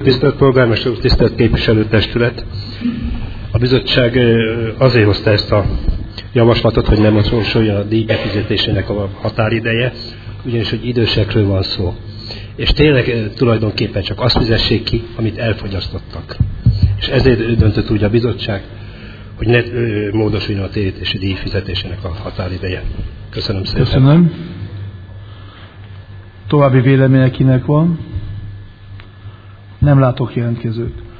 Tisztelt polgármester úr, tisztelt képviselőtestület! A bizottság azért hozta ezt a javaslatot, hogy nem módosuljon a díj befizetésének a határideje, ugyanis, hogy idősekről van szó. És tényleg tulajdonképpen csak azt fizessék ki, amit elfogyasztottak. És ezért döntött úgy a bizottság, hogy ne módosuljon a térítési díj fizetésének a határideje. Köszönöm szépen. Köszönöm. További véleménye kinek van? Nem látok jelentkezőt.